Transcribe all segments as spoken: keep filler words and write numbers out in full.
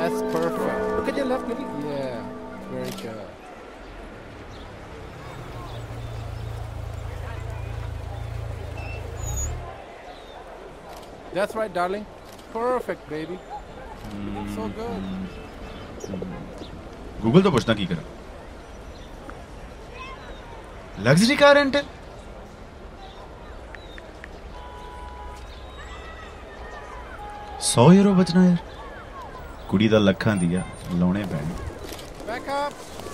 That's perfect. Look at your left knee. Yeah, very good. That's right, darling. Perfect, baby. Mm. So good. Google तो पूछना की करा luxury car rental सौ euro बचना यार कुड़ी दा लखां दिया लाने पैने Back up.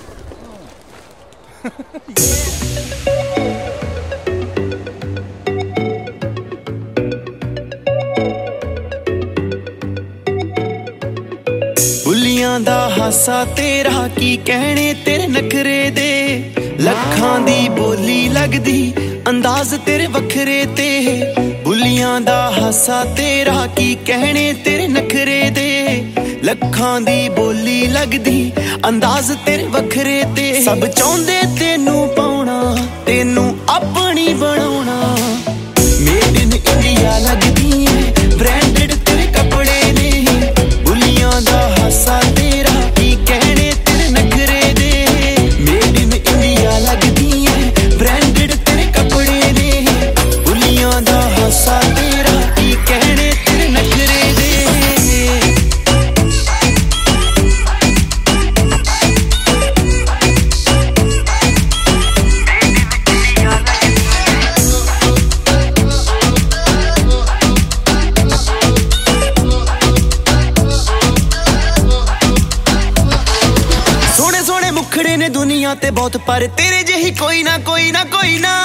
बुलियां दा हासा तेरा की कहने तेरे नखरे दे लखां दी बोली लगदी अंदाज तेरे वखरे ते बुलियां दा हासा तेरा की कहने तेरे नखरे दे लखां दी बोली लगदी अंदाज तेरे वखरे ते सब चाहुंदे तेनू पाउणा तेनू अपनी बनाउणा मेड इन इंडिया लगदी है ब्रांडेड तेरे कपड़े ने बुलियां दा हासा तेरा की कहने तेरे नखरे दे मेड इन इंडिया लगदी है ब्रांडेड तेरे कपड़े ने बुलियां दा हासा तेरा की कहने तेरे नखरे दे मुखड़े ने दुनिया ते बहुत पर तेरे जेही कोई ना कोई ना कोई ना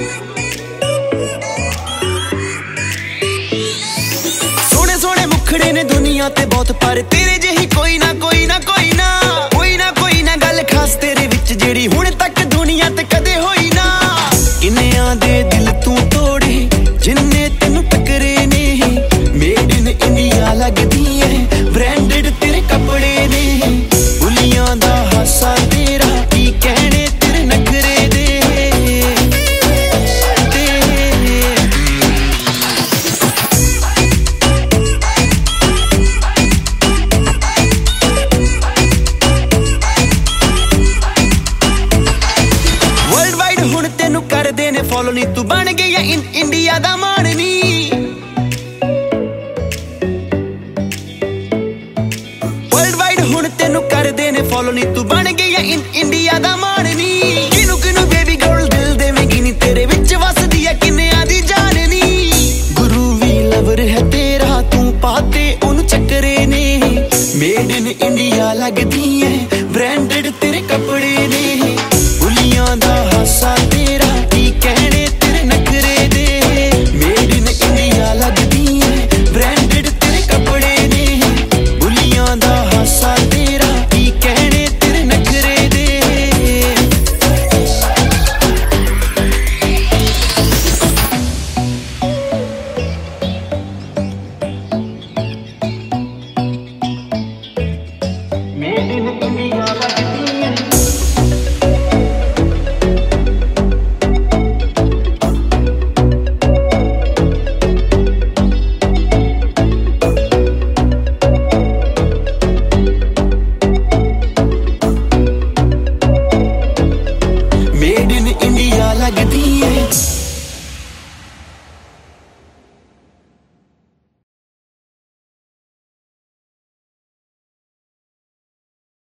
सोने सोने मुखड़े ने दुनिया ते बहुत पर तेरे जेही कोई ना कोई ना कोई ना कोई ना कोई ना गल खास तेरे विच जेड़ी हुण तक दुनिया ते कदे होई ना किन्नियां दे दिल तू तोड़े जिन्ने तेनू टकरे ने मेड इन इंडिया लगदी है ब्रांडेड तेरे कपड़े ने बुलियां दा हासा तेरा की कहने तेरे नखरे दे वर्ल्ड वाइड हुण तेनू कर देने फॉलो नी तू बन गई इन इंडिया दा मारनी वर्ल्ड वाइड हुण तेनू कर देने फॉलो नी तू बन गई इन इंडिया दा मारनी किनू किनू बेबी गर्ल दिल देवेगी नी तेरे विच वसदी है किन्नियां दी जाननी गुरु वी लवर है तेरा तू पाते ओनू चक्करे ने मेड इन इंडिया लगदी है